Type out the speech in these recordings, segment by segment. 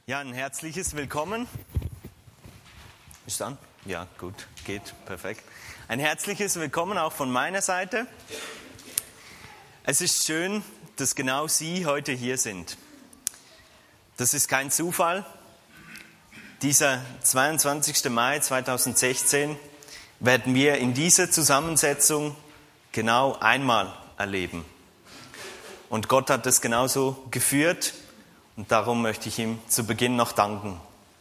Ja, ein herzliches Willkommen. Ist an? Ja, gut, geht, perfekt. Ein herzliches Willkommen auch von meiner Seite. Es ist schön, dass genau Sie heute hier sind. Das ist kein Zufall. Dieser 22. Mai 2016 werden wir in dieser Zusammensetzung genau einmal erleben. Und Gott hat es genauso geführt. Und darum möchte ich ihm zu Beginn noch danken.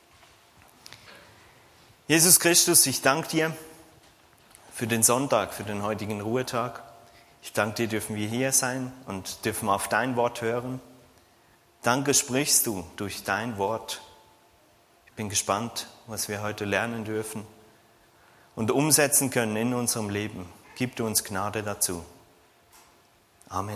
Jesus Christus, ich danke dir für den Sonntag, für den heutigen Ruhetag. Ich danke dir, dürfen wir hier sein und dürfen auf dein Wort hören. Danke, sprichst du durch dein Wort. Ich bin gespannt, was wir heute lernen dürfen und umsetzen können in unserem Leben. Gib du uns Gnade dazu. Amen.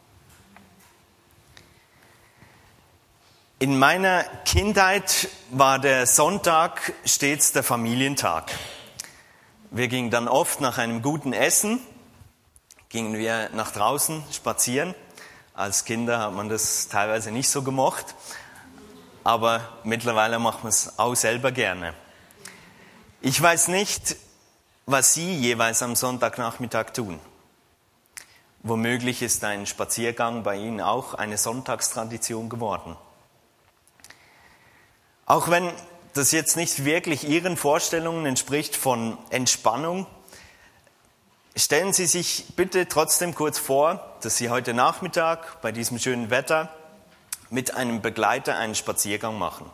In meiner Kindheit war der Sonntag stets der Familientag. Wir gingen dann oft nach einem guten Essen, gingen wir nach draußen spazieren. Als Kinder hat man das teilweise nicht so gemocht, aber mittlerweile macht man es auch selber gerne. Ich weiß nicht, was Sie jeweils am Sonntagnachmittag tun. Womöglich ist ein Spaziergang bei Ihnen auch eine Sonntagstradition geworden. Auch wenn das jetzt nicht wirklich Ihren Vorstellungen entspricht von Entspannung, stellen Sie sich bitte trotzdem kurz vor, dass Sie heute Nachmittag bei diesem schönen Wetter mit einem Begleiter einen Spaziergang machen.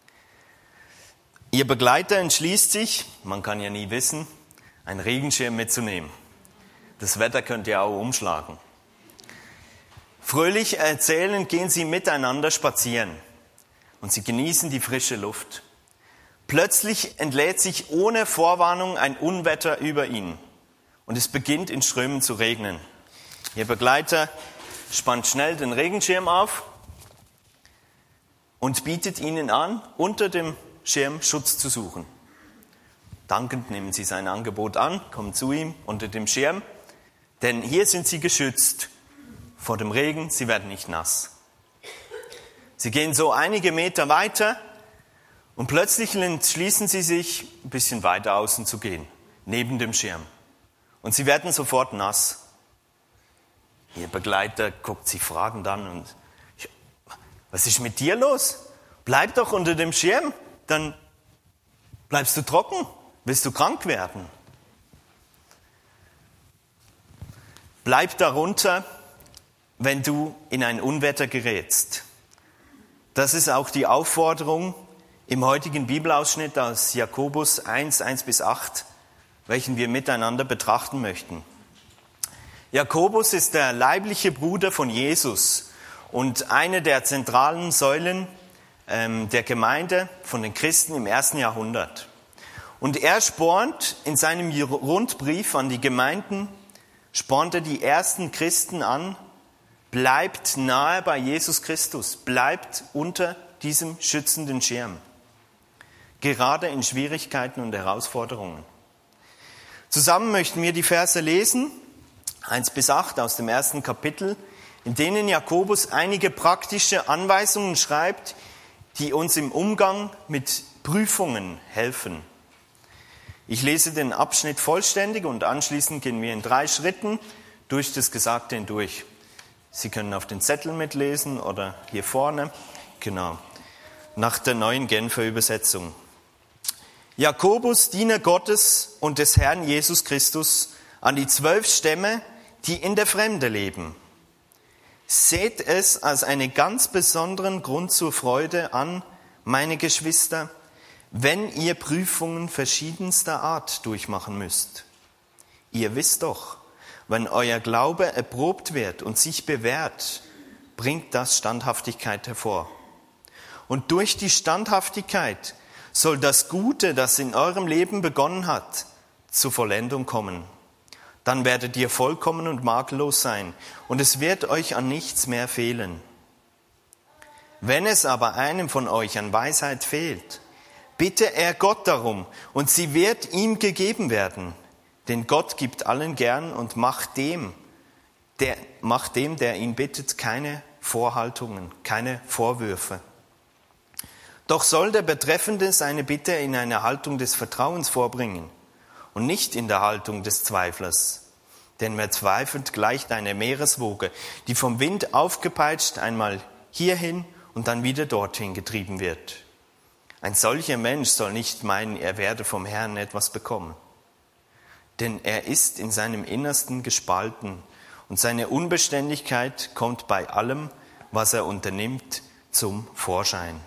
Ihr Begleiter entschließt sich, man kann ja nie wissen, einen Regenschirm mitzunehmen. Das Wetter könnte ja auch umschlagen. Fröhlich erzählend gehen Sie miteinander spazieren. Und sie genießen die frische Luft. Plötzlich entlädt sich ohne Vorwarnung ein Unwetter über ihn. Und es beginnt in Strömen zu regnen. Ihr Begleiter spannt schnell den Regenschirm auf und bietet ihnen an, unter dem Schirm Schutz zu suchen. Dankend nehmen sie sein Angebot an, kommen zu ihm unter dem Schirm, denn hier sind sie geschützt vor dem Regen, sie werden nicht nass. Sie gehen so einige Meter weiter und plötzlich entschließen sie sich, ein bisschen weiter außen zu gehen, neben dem Schirm. Und sie werden sofort nass. Ihr Begleiter guckt sie fragend an und, was ist mit dir los? Bleib doch unter dem Schirm, dann bleibst du trocken, willst du krank werden. Bleib darunter, wenn du in ein Unwetter gerätst. Das ist auch die Aufforderung im heutigen Bibelausschnitt aus Jakobus 1:1-8, welchen wir miteinander betrachten möchten. Jakobus ist der leibliche Bruder von Jesus und eine der zentralen Säulen der Gemeinde von den Christen im 1. Jahrhundert. Und er spornt in seinem Rundbrief an die Gemeinden, spornt er die ersten Christen an, bleibt nahe bei Jesus Christus, bleibt unter diesem schützenden Schirm, gerade in Schwierigkeiten und Herausforderungen. Zusammen möchten wir die Verse lesen, 1-8 aus dem 1. Kapitel, in denen Jakobus einige praktische Anweisungen schreibt, die uns im Umgang mit Prüfungen helfen. Ich lese den Abschnitt vollständig und anschließend gehen wir in 3 Schritten durch das Gesagte hindurch. Sie können auf den Zettel mitlesen oder hier vorne. Genau. Nach der neuen Genfer Übersetzung. Jakobus, Diener Gottes und des Herrn Jesus Christus, an die 12 Stämme, die in der Fremde leben. Seht es als einen ganz besonderen Grund zur Freude an, meine Geschwister, wenn ihr Prüfungen verschiedenster Art durchmachen müsst. Ihr wisst doch, wenn euer Glaube erprobt wird und sich bewährt, bringt das Standhaftigkeit hervor. Und durch die Standhaftigkeit soll das Gute, das in eurem Leben begonnen hat, zur Vollendung kommen. Dann werdet ihr vollkommen und makellos sein und es wird euch an nichts mehr fehlen. Wenn es aber einem von euch an Weisheit fehlt, bitte er Gott darum und sie wird ihm gegeben werden. Denn Gott gibt allen gern und macht dem, der ihn bittet, keine Vorhaltungen, keine Vorwürfe. Doch soll der Betreffende seine Bitte in einer Haltung des Vertrauens vorbringen und nicht in der Haltung des Zweiflers. Denn wer zweifelt, gleicht einer Meereswoge, die vom Wind aufgepeitscht einmal hierhin und dann wieder dorthin getrieben wird. Ein solcher Mensch soll nicht meinen, er werde vom Herrn etwas bekommen. Denn er ist in seinem Innersten gespalten und seine Unbeständigkeit kommt bei allem, was er unternimmt, zum Vorschein.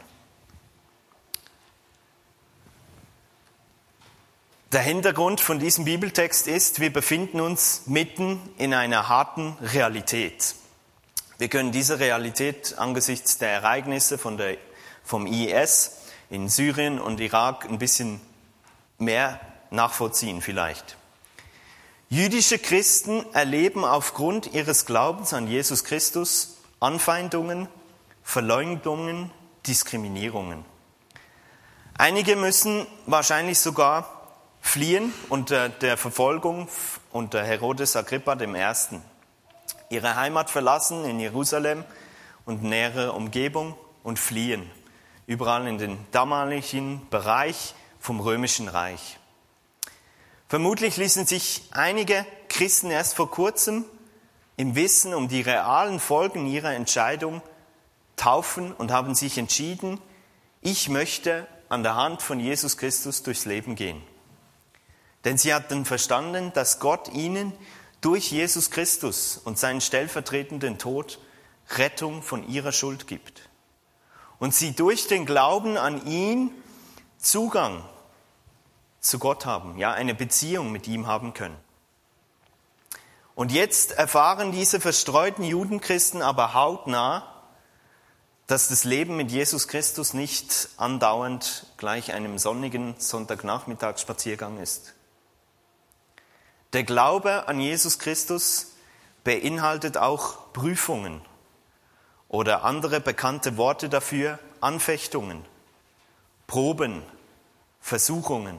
Der Hintergrund von diesem Bibeltext ist, wir befinden uns mitten in einer harten Realität. Wir können diese Realität angesichts der Ereignisse vom IS in Syrien und Irak ein bisschen mehr nachvollziehen vielleicht. Jüdische Christen erleben aufgrund ihres Glaubens an Jesus Christus Anfeindungen, Verleumdungen, Diskriminierungen. Einige müssen wahrscheinlich sogar fliehen unter der Verfolgung unter Herodes Agrippa I. Ihre Heimat verlassen in Jerusalem und nähere Umgebung und fliehen. Überall in den damaligen Bereich vom Römischen Reich. Vermutlich ließen sich einige Christen erst vor kurzem im Wissen um die realen Folgen ihrer Entscheidung taufen und haben sich entschieden, ich möchte an der Hand von Jesus Christus durchs Leben gehen. Denn sie hatten verstanden, dass Gott ihnen durch Jesus Christus und seinen stellvertretenden Tod Rettung von ihrer Schuld gibt. Und sie durch den Glauben an ihn Zugang zu Gott haben, ja, eine Beziehung mit ihm haben können. Und jetzt erfahren diese verstreuten Judenchristen aber hautnah, dass das Leben mit Jesus Christus nicht andauernd gleich einem sonnigen Sonntagnachmittagsspaziergang ist. Der Glaube an Jesus Christus beinhaltet auch Prüfungen oder andere bekannte Worte dafür, Anfechtungen, Proben, Versuchungen.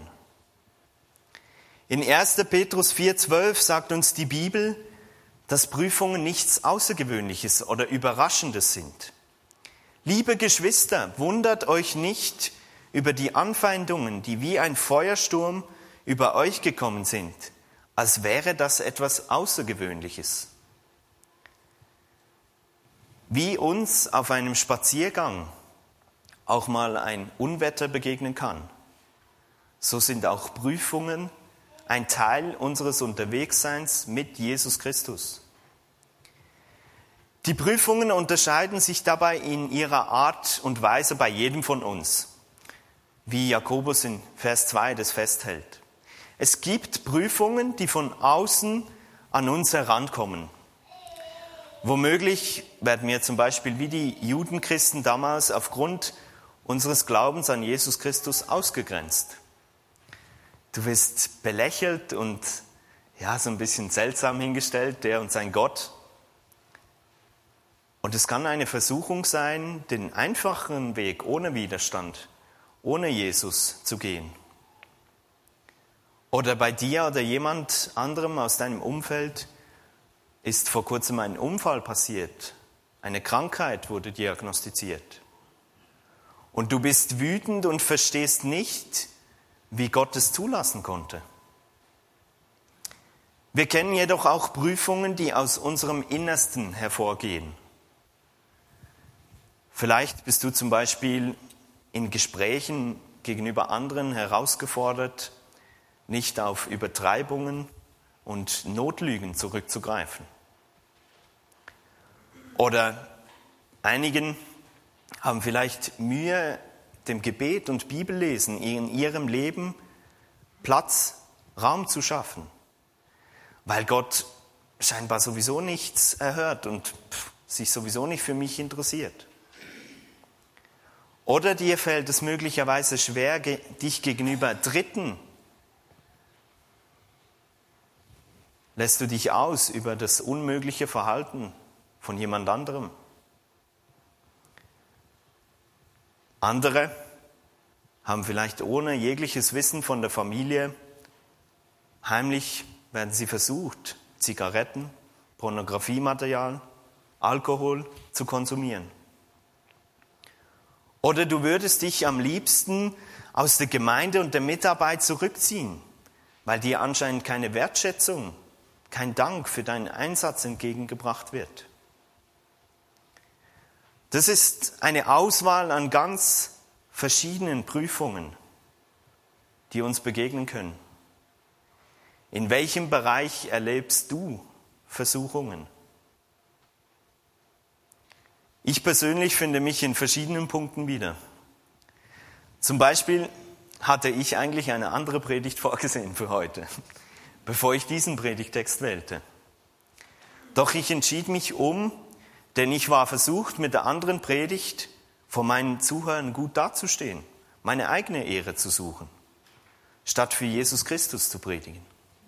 In 1. Petrus 4,12 sagt uns die Bibel, dass Prüfungen nichts Außergewöhnliches oder Überraschendes sind. Liebe Geschwister, wundert euch nicht über die Anfeindungen, die wie ein Feuersturm über euch gekommen sind, als wäre das etwas Außergewöhnliches. Wie uns auf einem Spaziergang auch mal ein Unwetter begegnen kann, so sind auch Prüfungen ein Teil unseres Unterwegsseins mit Jesus Christus. Die Prüfungen unterscheiden sich dabei in ihrer Art und Weise bei jedem von uns, wie Jakobus in Vers 2 das festhält. Es gibt Prüfungen, die von außen an uns herankommen. Womöglich werden wir zum Beispiel wie die Judenchristen damals aufgrund unseres Glaubens an Jesus Christus ausgegrenzt. Du wirst belächelt und ja, so ein bisschen seltsam hingestellt, der und sein Gott. Und es kann eine Versuchung sein, den einfachen Weg ohne Widerstand, ohne Jesus zu gehen. Oder bei dir oder jemand anderem aus deinem Umfeld ist vor kurzem ein Unfall passiert. Eine Krankheit wurde diagnostiziert. Und du bist wütend und verstehst nicht, wie Gott es zulassen konnte. Wir kennen jedoch auch Prüfungen, die aus unserem Innersten hervorgehen. Vielleicht bist du zum Beispiel in Gesprächen gegenüber anderen herausgefordert, nicht auf Übertreibungen und Notlügen zurückzugreifen. Oder einigen haben vielleicht Mühe, dem Gebet und Bibellesen in ihrem Leben Platz, Raum zu schaffen, weil Gott scheinbar sowieso nichts erhört und sich sowieso nicht für mich interessiert. Oder dir fällt es möglicherweise schwer, dich gegenüber Dritten lässt du dich aus über das unmögliche Verhalten von jemand anderem. Andere haben vielleicht ohne jegliches Wissen von der Familie, heimlich werden sie versucht, Zigaretten, Pornografiematerial, Alkohol zu konsumieren. Oder du würdest dich am liebsten aus der Gemeinde und der Mitarbeit zurückziehen, weil dir anscheinend keine Wertschätzung, kein Dank für deinen Einsatz entgegengebracht wird. Das ist eine Auswahl an ganz verschiedenen Prüfungen, die uns begegnen können. In welchem Bereich erlebst du Versuchungen? Ich persönlich finde mich in verschiedenen Punkten wieder. Zum Beispiel hatte ich eigentlich eine andere Predigt vorgesehen für heute, bevor ich diesen Predigtext wählte. Doch ich entschied mich denn ich war versucht, mit der anderen Predigt vor meinen Zuhörern gut dazustehen, meine eigene Ehre zu suchen, statt für Jesus Christus zu predigen.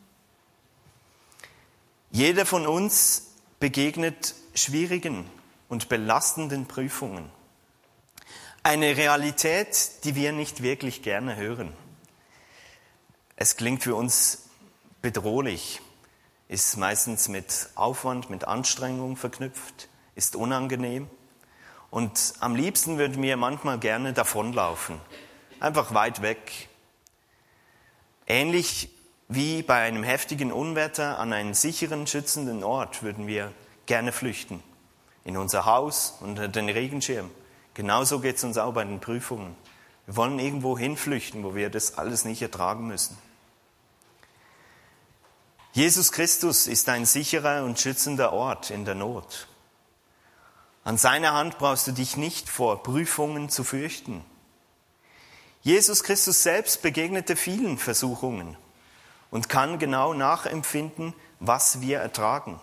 Jeder von uns begegnet schwierigen und belastenden Prüfungen. Eine Realität, die wir nicht wirklich gerne hören. Es klingt für uns bedrohlich, ist meistens mit Aufwand, mit Anstrengung verknüpft, ist unangenehm. Und am liebsten würden wir manchmal gerne davonlaufen, einfach weit weg. Ähnlich wie bei einem heftigen Unwetter an einen sicheren, schützenden Ort würden wir gerne flüchten. In unser Haus, unter den Regenschirm. Genauso geht es uns auch bei den Prüfungen. Wir wollen irgendwo hinflüchten, wo wir das alles nicht ertragen müssen. Jesus Christus ist ein sicherer und schützender Ort in der Not. An seiner Hand brauchst du dich nicht vor Prüfungen zu fürchten. Jesus Christus selbst begegnete vielen Versuchungen und kann genau nachempfinden, was wir ertragen.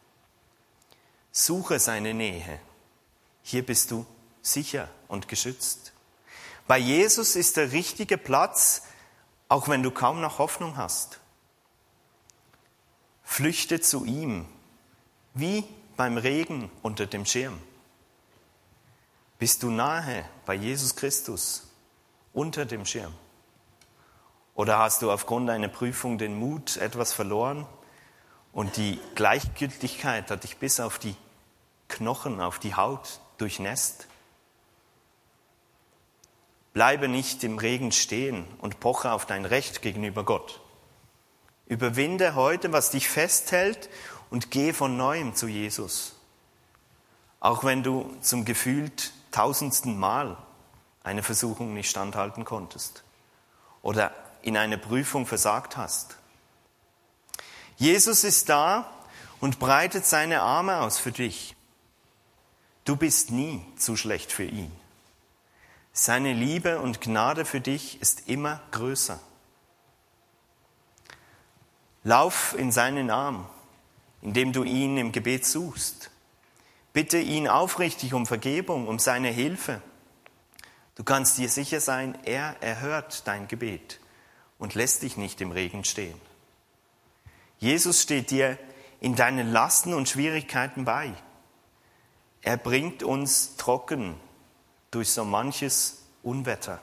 Suche seine Nähe. Hier bist du sicher und geschützt. Bei Jesus ist der richtige Platz, auch wenn du kaum noch Hoffnung hast. Flüchte zu ihm, wie beim Regen unter dem Schirm. Bist du nahe bei Jesus Christus unter dem Schirm? Oder hast du aufgrund einer Prüfung den Mut etwas verloren und die Gleichgültigkeit hat dich bis auf die Knochen, auf die Haut durchnässt? Bleibe nicht im Regen stehen und poche auf dein Recht gegenüber Gott. Überwinde heute, was dich festhält und geh von Neuem zu Jesus. Auch wenn du zum gefühlt 1000. Mal eine Versuchung nicht standhalten konntest oder in einer Prüfung versagt hast. Jesus ist da und breitet seine Arme aus für dich. Du bist nie zu schlecht für ihn. Seine Liebe und Gnade für dich ist immer größer. Lauf in seinen Arm, indem du ihn im Gebet suchst. Bitte ihn aufrichtig um Vergebung, um seine Hilfe. Du kannst dir sicher sein, er erhört dein Gebet und lässt dich nicht im Regen stehen. Jesus steht dir in deinen Lasten und Schwierigkeiten bei. Er bringt uns trocken durch so manches Unwetter.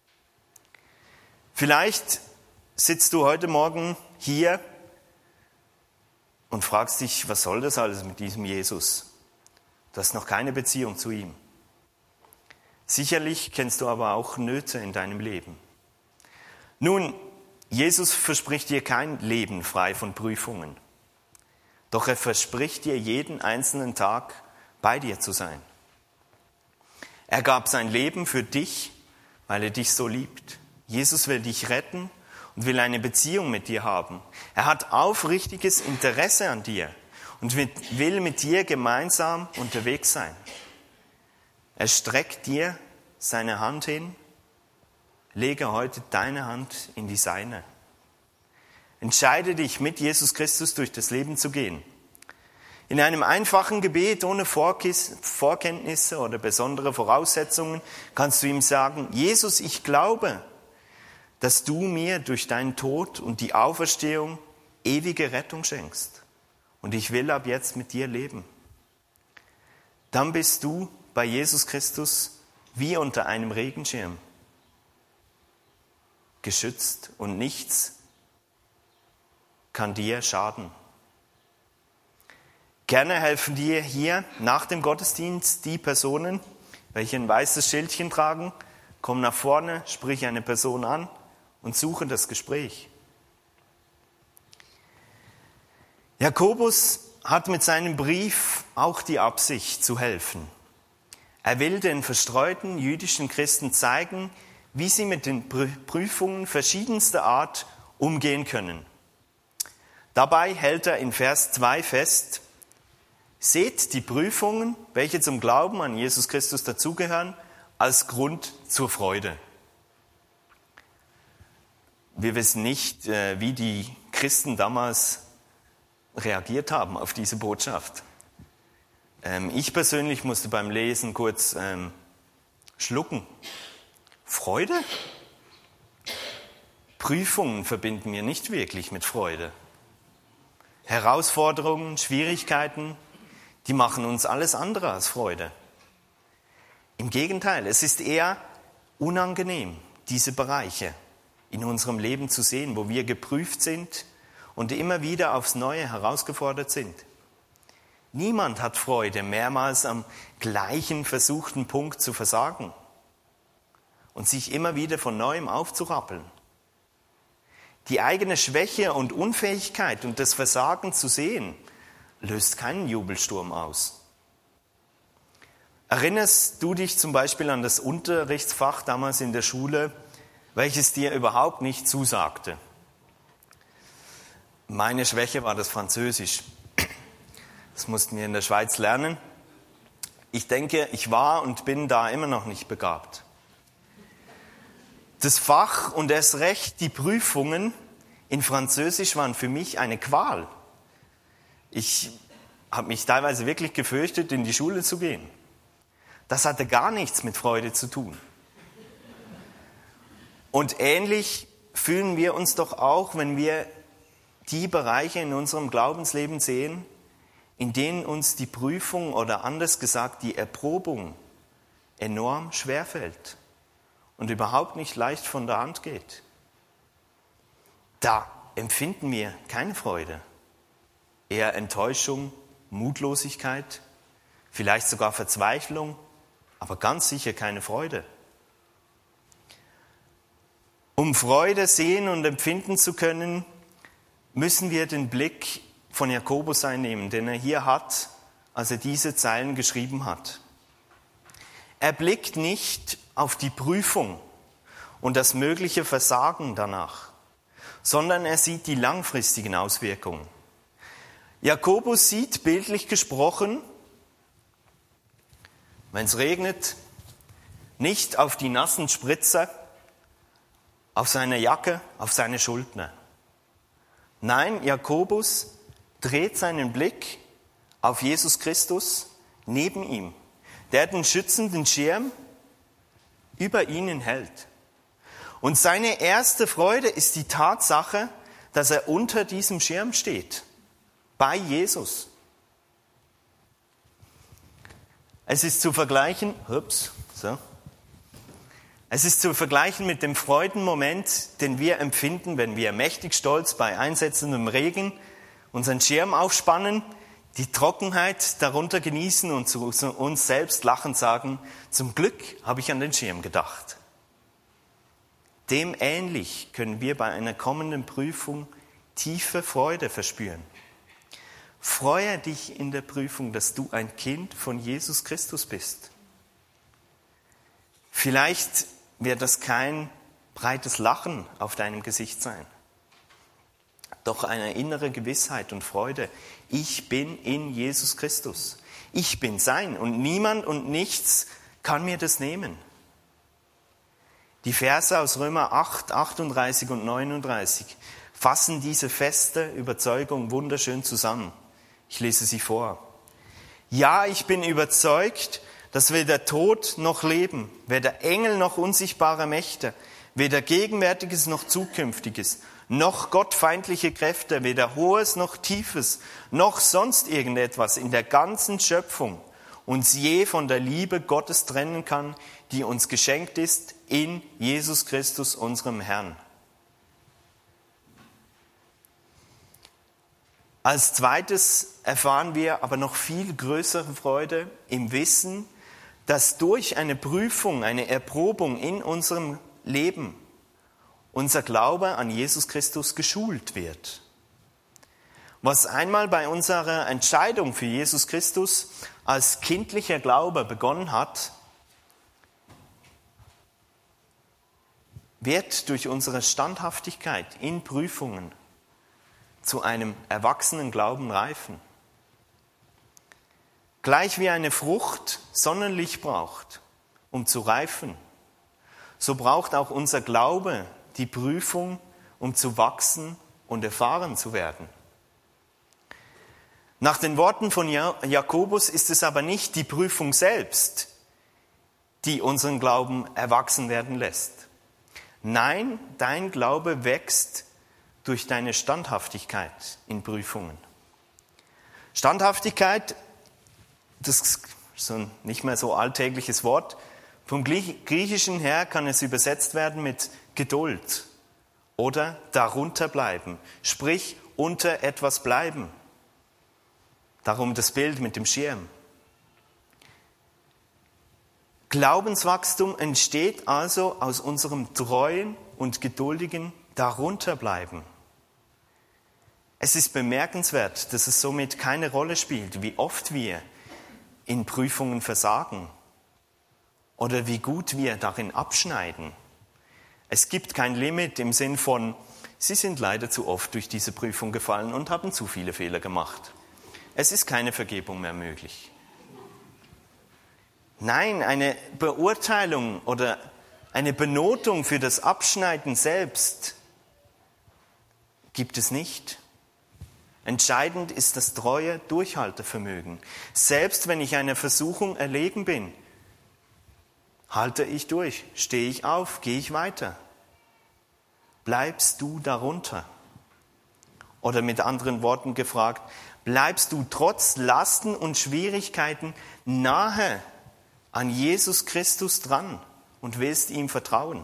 Vielleicht sitzt du heute Morgen hier und fragst dich, was soll das alles mit diesem Jesus? Du hast noch keine Beziehung zu ihm. Sicherlich kennst du aber auch Nöte in deinem Leben. Nun, Jesus verspricht dir kein Leben frei von Prüfungen. Doch er verspricht dir jeden einzelnen Tag bei dir zu sein. Er gab sein Leben für dich, weil er dich so liebt. Jesus will dich retten und will eine Beziehung mit dir haben. Er hat aufrichtiges Interesse an dir und will mit dir gemeinsam unterwegs sein. Er streckt dir seine Hand hin. Lege heute deine Hand in die seine. Entscheide dich, mit Jesus Christus durch das Leben zu gehen. In einem einfachen Gebet ohne Vorkenntnisse oder besondere Voraussetzungen kannst du ihm sagen, Jesus, ich glaube, dass du mir durch deinen Tod und die Auferstehung ewige Rettung schenkst. Und ich will ab jetzt mit dir leben. Dann bist du bei Jesus Christus wie unter einem Regenschirm. Geschützt und nichts kann dir schaden. Gerne helfen dir hier nach dem Gottesdienst die Personen, welche ein weißes Schildchen tragen, komm nach vorne, sprich eine Person an und suche das Gespräch. Jakobus hat mit seinem Brief auch die Absicht zu helfen. Er will den verstreuten jüdischen Christen zeigen, wie sie mit den Prüfungen verschiedenster Art umgehen können. Dabei hält er in Vers 2 fest: Seht die Prüfungen, welche zum Glauben an Jesus Christus dazugehören, als Grund zur Freude. Wir wissen nicht, wie die Christen damals reagiert haben auf diese Botschaft. Ich persönlich musste beim Lesen kurz schlucken. Freude? Prüfungen verbinden wir nicht wirklich mit Freude. Herausforderungen, Schwierigkeiten, die machen uns alles andere als Freude. Im Gegenteil, es ist eher unangenehm, diese Bereiche in unserem Leben zu sehen, wo wir geprüft sind und immer wieder aufs Neue herausgefordert sind. Niemand hat Freude, mehrmals am gleichen versuchten Punkt zu versagen und sich immer wieder von Neuem aufzurappeln. Die eigene Schwäche und Unfähigkeit und das Versagen zu sehen, löst keinen Jubelsturm aus. Erinnerst du dich zum Beispiel an das Unterrichtsfach damals in der Schule, welches dir überhaupt nicht zusagte? Meine Schwäche war das Französisch. Das mussten wir in der Schweiz lernen. Ich denke, ich war und bin da immer noch nicht begabt. Das Fach und erst recht die Prüfungen in Französisch waren für mich eine Qual. Ich habe mich teilweise wirklich gefürchtet, in die Schule zu gehen. Das hatte gar nichts mit Freude zu tun. Und ähnlich fühlen wir uns doch auch, wenn wir die Bereiche in unserem Glaubensleben sehen, in denen uns die Prüfung oder anders gesagt die Erprobung enorm schwerfällt und überhaupt nicht leicht von der Hand geht. Da empfinden wir keine Freude, eher Enttäuschung, Mutlosigkeit, vielleicht sogar Verzweiflung, aber ganz sicher keine Freude. Um Freude sehen und empfinden zu können, müssen wir den Blick von Jakobus einnehmen, den er hier hat, als er diese Zeilen geschrieben hat. Er blickt nicht auf die Prüfung und das mögliche Versagen danach, sondern er sieht die langfristigen Auswirkungen. Jakobus sieht, bildlich gesprochen, wenn es regnet, nicht auf die nassen Spritzer, auf seine Jacke, auf seine Schulter. Nein, Jakobus dreht seinen Blick auf Jesus Christus neben ihm, der den schützenden Schirm über ihnen hält. Und seine erste Freude ist die Tatsache, dass er unter diesem Schirm steht, bei Jesus. Es ist zu vergleichen, Es ist zu vergleichen mit dem Freudenmoment, den wir empfinden, wenn wir mächtig stolz bei einsetzendem Regen unseren Schirm aufspannen, die Trockenheit darunter genießen und zu uns selbst lachend sagen: Zum Glück habe ich an den Schirm gedacht. Dem ähnlich können wir bei einer kommenden Prüfung tiefe Freude verspüren. Freue dich in der Prüfung, dass du ein Kind von Jesus Christus bist. Vielleicht wird das kein breites Lachen auf deinem Gesicht sein, doch eine innere Gewissheit und Freude. Ich bin in Jesus Christus. Ich bin sein und niemand und nichts kann mir das nehmen. Die Verse aus Römer 8, 38 und 39 fassen diese feste Überzeugung wunderschön zusammen. Ich lese sie vor. Ja, ich bin überzeugt, dass weder Tod noch Leben, weder Engel noch unsichtbare Mächte, weder Gegenwärtiges noch Zukünftiges, noch gottfeindliche Kräfte, weder Hohes noch Tiefes, noch sonst irgendetwas in der ganzen Schöpfung uns je von der Liebe Gottes trennen kann, die uns geschenkt ist in Jesus Christus, unserem Herrn. Als zweites erfahren wir aber noch viel größere Freude im Wissen, dass durch eine Prüfung, eine Erprobung in unserem Leben unser Glaube an Jesus Christus geschult wird. Was einmal bei unserer Entscheidung für Jesus Christus als kindlicher Glaube begonnen hat, wird durch unsere Standhaftigkeit in Prüfungen zu einem erwachsenen Glauben reifen. Gleich wie eine Frucht Sonnenlicht braucht, um zu reifen, so braucht auch unser Glaube die Prüfung, um zu wachsen und erfahren zu werden. Nach den Worten von Jakobus ist es aber nicht die Prüfung selbst, die unseren Glauben erwachsen werden lässt. Nein, dein Glaube wächst durch deine Standhaftigkeit in Prüfungen. Standhaftigkeit, das ist so ein nicht mehr so alltägliches Wort. Vom Griechischen her kann es übersetzt werden mit Geduld oder darunter bleiben, sprich unter etwas bleiben. Darum das Bild mit dem Schirm. Glaubenswachstum entsteht also aus unserem treuen und geduldigen Darunterbleiben. Es ist bemerkenswert, dass es somit keine Rolle spielt, wie oft wir in Prüfungen versagen oder wie gut wir darin abschneiden. Es gibt kein Limit im Sinn von, Sie sind leider zu oft durch diese Prüfung gefallen und haben zu viele Fehler gemacht. Es ist keine Vergebung mehr möglich. Nein, eine Beurteilung oder eine Benotung für das Abschneiden selbst gibt es nicht. Entscheidend ist das treue Durchhaltevermögen. Selbst wenn ich einer Versuchung erlegen bin, halte ich durch, stehe ich auf, gehe ich weiter. Bleibst du darunter? Oder mit anderen Worten gefragt, bleibst du trotz Lasten und Schwierigkeiten nahe an Jesus Christus dran und willst ihm vertrauen?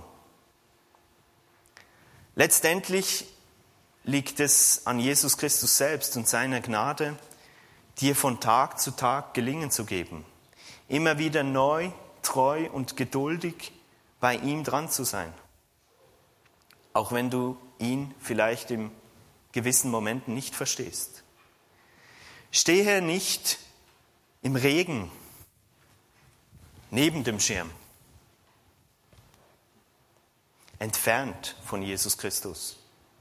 Letztendlich liegt es an Jesus Christus selbst und seiner Gnade, dir von Tag zu Tag Gelingen zu geben. Immer wieder neu, treu und geduldig bei ihm dran zu sein. Auch wenn du ihn vielleicht in gewissen Momenten nicht verstehst. Stehe nicht im Regen neben dem Schirm, entfernt von Jesus Christus,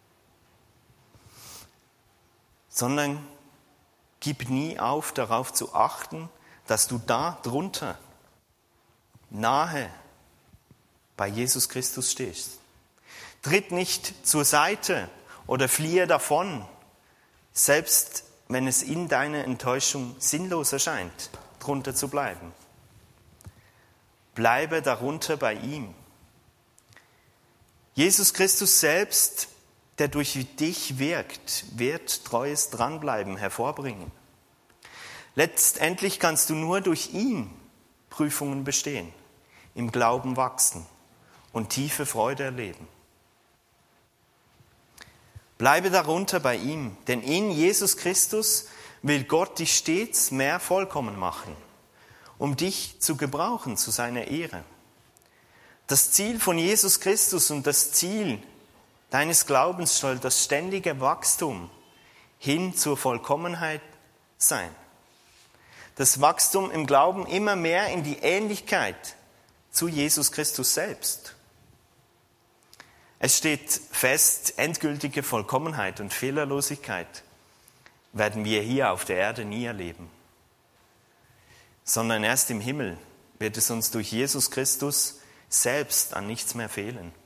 sondern gib nie auf, darauf zu achten, dass du da drunter nahe bei Jesus Christus stehst. Tritt nicht zur Seite oder fliehe davon, selbst wenn es in deiner Enttäuschung sinnlos erscheint, drunter zu bleiben. Bleibe darunter bei ihm. Jesus Christus selbst, der durch dich wirkt, wird treues Dranbleiben hervorbringen. Letztendlich kannst du nur durch ihn Prüfungen bestehen, im Glauben wachsen und tiefe Freude erleben. Bleibe darunter bei ihm, denn in Jesus Christus will Gott dich stets mehr vollkommen machen, um dich zu gebrauchen zu seiner Ehre. Das Ziel von Jesus Christus und das Ziel deines Glaubens soll das ständige Wachstum hin zur Vollkommenheit sein. Das Wachstum im Glauben immer mehr in die Ähnlichkeit zu Jesus Christus selbst. Es steht fest, endgültige Vollkommenheit und Fehlerlosigkeit werden wir hier auf der Erde nie erleben, sondern erst im Himmel wird es uns durch Jesus Christus selbst an nichts mehr fehlen.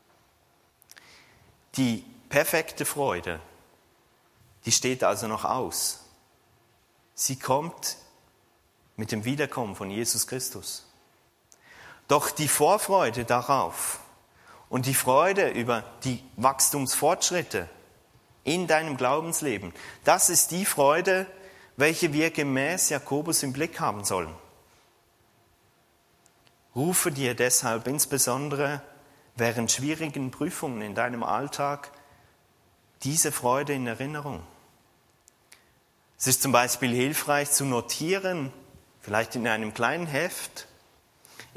Die perfekte Freude, die steht also noch aus. Sie kommt mit dem Wiederkommen von Jesus Christus. Doch die Vorfreude darauf und die Freude über die Wachstumsfortschritte in deinem Glaubensleben, das ist die Freude, welche wir gemäß Jakobus im Blick haben sollen. Rufe dir deshalb insbesondere während schwierigen Prüfungen in deinem Alltag diese Freude in Erinnerung. Es ist zum Beispiel hilfreich zu notieren, vielleicht in einem kleinen Heft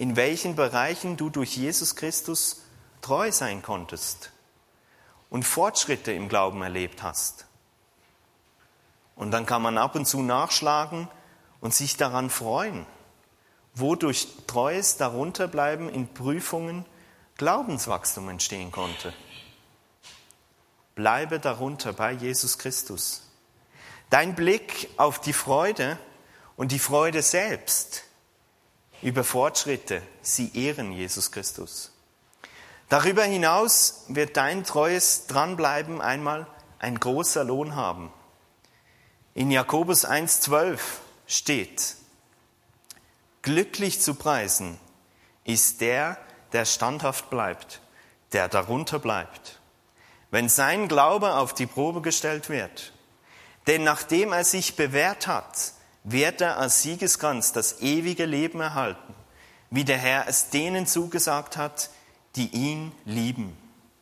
in welchen Bereichen du durch Jesus Christus treu sein konntest und Fortschritte im Glauben erlebt hast. Und dann kann man ab und zu nachschlagen und sich daran freuen, wo durch treues Darunterbleiben in Prüfungen Glaubenswachstum entstehen konnte. Bleibe darunter bei Jesus Christus. Dein Blick auf die Freude und die Freude selbst über Fortschritte, sie ehren Jesus Christus. Darüber hinaus wird dein treues Dranbleiben einmal ein großer Lohn haben. In Jakobus 1,12 steht: Glücklich zu preisen ist der standhaft bleibt, der darunter bleibt, wenn sein Glaube auf die Probe gestellt wird. Denn nachdem er sich bewährt hat, wird er als Siegeskranz das ewige Leben erhalten, wie der Herr es denen zugesagt hat, die ihn lieben.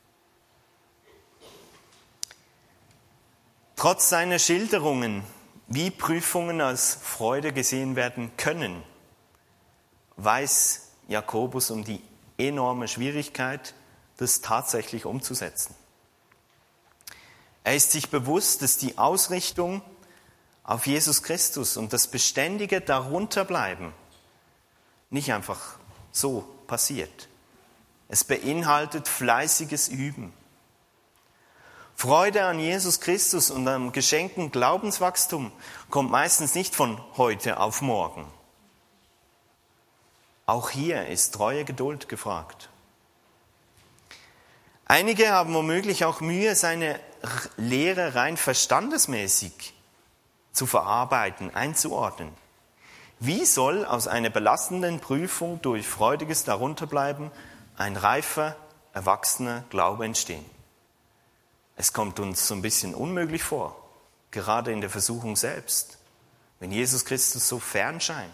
Trotz seiner Schilderungen, wie Prüfungen als Freude gesehen werden können, weiß Jakobus um die enorme Schwierigkeit, das tatsächlich umzusetzen. Er ist sich bewusst, dass die Ausrichtung auf Jesus Christus und das beständige Darunterbleiben nicht einfach so passiert. Es beinhaltet fleißiges Üben. Freude an Jesus Christus und am geschenkten Glaubenswachstum kommt meistens nicht von heute auf morgen. Auch hier ist treue Geduld gefragt. Einige haben womöglich auch Mühe, seine Lehre rein verstandesmäßig zu verarbeiten, einzuordnen. Wie soll aus einer belastenden Prüfung durch freudiges Darunterbleiben ein reifer, erwachsener Glaube entstehen? Es kommt uns so ein bisschen unmöglich vor, gerade in der Versuchung selbst, wenn Jesus Christus so fern scheint.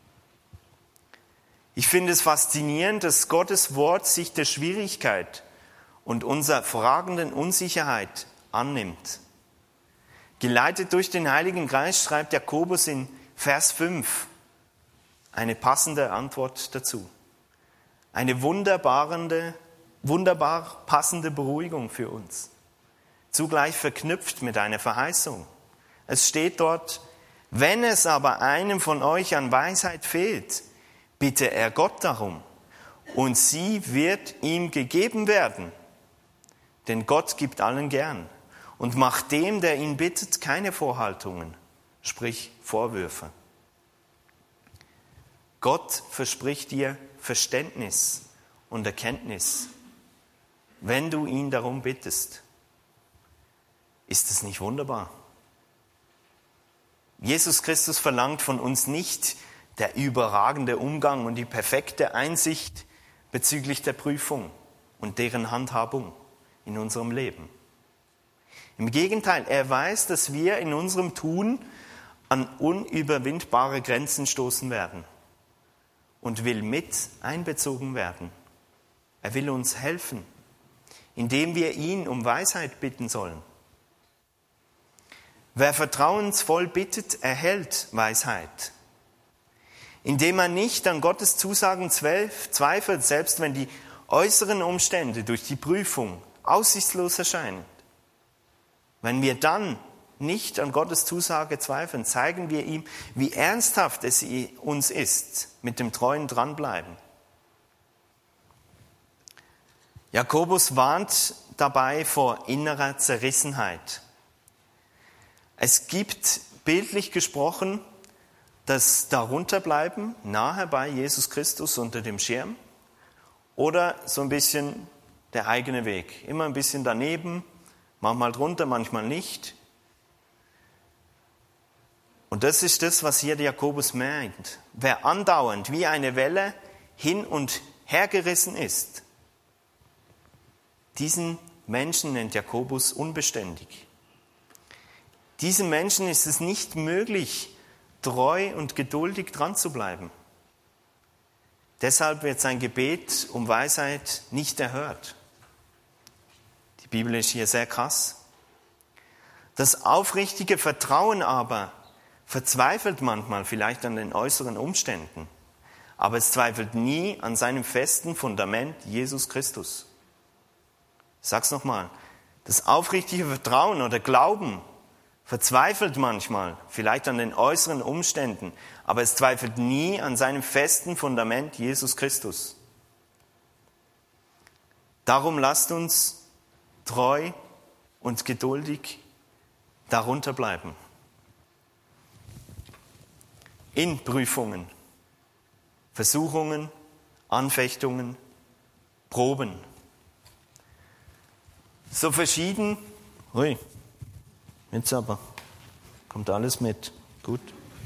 Ich finde es faszinierend, dass Gottes Wort sich der Schwierigkeit und unserer fragenden Unsicherheit annimmt. Geleitet durch den Heiligen Geist schreibt Jakobus in Vers 5 eine passende Antwort dazu. Eine wunderbar passende Beruhigung für uns. Zugleich verknüpft mit einer Verheißung. Es steht dort: Wenn es aber einem von euch an Weisheit fehlt, bitte er Gott darum, und sie wird ihm gegeben werden. Denn Gott gibt allen gern und macht dem, der ihn bittet, keine Vorhaltungen, sprich Vorwürfe. Gott verspricht dir Verständnis und Erkenntnis, wenn du ihn darum bittest. Ist es nicht wunderbar? Jesus Christus verlangt von uns nicht der überragende Umgang und die perfekte Einsicht bezüglich der Prüfung und deren Handhabung in unserem Leben. Im Gegenteil, er weiß, dass wir in unserem Tun an unüberwindbare Grenzen stoßen werden und will mit einbezogen werden. Er will uns helfen, indem wir ihn um Weisheit bitten sollen. Wer vertrauensvoll bittet, erhält Weisheit. Indem man nicht an Gottes Zusagen zweifelt, selbst wenn die äußeren Umstände durch die Prüfung aussichtslos erscheinen. Wenn wir dann nicht an Gottes Zusage zweifeln, zeigen wir ihm, wie ernsthaft es uns ist mit dem treuen Dranbleiben. Jakobus warnt dabei vor innerer Zerrissenheit. Es gibt, bildlich gesprochen, das Darunterbleiben nahe bei Jesus Christus unter dem Schirm oder so ein bisschen der eigene Weg. Immer ein bisschen daneben, manchmal drunter, manchmal nicht. Und das ist das, was hier der Jakobus meint. Wer andauernd wie eine Welle hin und her gerissen ist, diesen Menschen nennt Jakobus unbeständig. Diesem Menschen ist es nicht möglich, treu und geduldig dran zu bleiben. Deshalb wird sein Gebet um Weisheit nicht erhört. Die Bibel ist hier sehr krass. Das aufrichtige Vertrauen aber verzweifelt manchmal vielleicht an den äußeren Umständen, aber es zweifelt nie an seinem festen Fundament Jesus Christus. Ich sag's nochmal. Das aufrichtige Vertrauen oder Glauben verzweifelt manchmal, vielleicht an den äußeren Umständen, aber es zweifelt nie an seinem festen Fundament Jesus Christus. Darum lasst uns treu und geduldig darunter bleiben. In Prüfungen, Versuchungen, Anfechtungen, Proben. So verschieden, jetzt aber, kommt alles mit, gut.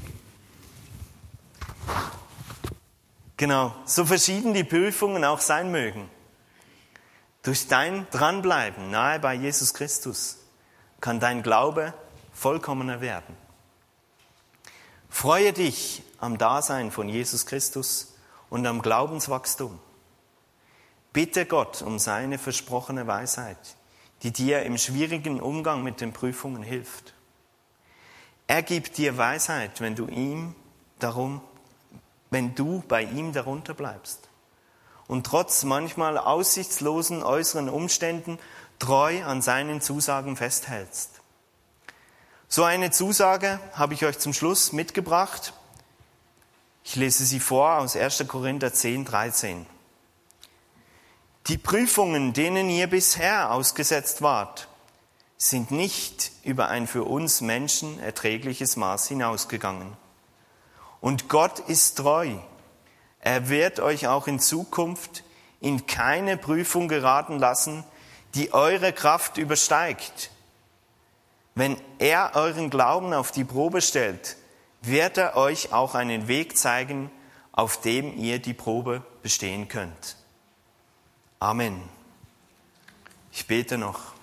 Genau, so verschieden die Prüfungen auch sein mögen. Durch dein Dranbleiben nahe bei Jesus Christus kann dein Glaube vollkommener werden. Freue dich am Dasein von Jesus Christus und am Glaubenswachstum. Bitte Gott um seine versprochene Weisheit, die dir im schwierigen Umgang mit den Prüfungen hilft. Er gibt dir Weisheit, wenn du bei ihm darunter bleibst und trotz manchmal aussichtslosen äußeren Umständen treu an seinen Zusagen festhältst. So eine Zusage habe ich euch zum Schluss mitgebracht. Ich lese sie vor aus 1. Korinther 10, 13. Die Prüfungen, denen ihr bisher ausgesetzt wart, sind nicht über ein für uns Menschen erträgliches Maß hinausgegangen. Und Gott ist treu. Er wird euch auch in Zukunft in keine Prüfung geraten lassen, die eure Kraft übersteigt. Wenn er euren Glauben auf die Probe stellt, wird er euch auch einen Weg zeigen, auf dem ihr die Probe bestehen könnt. Amen. Ich bete noch.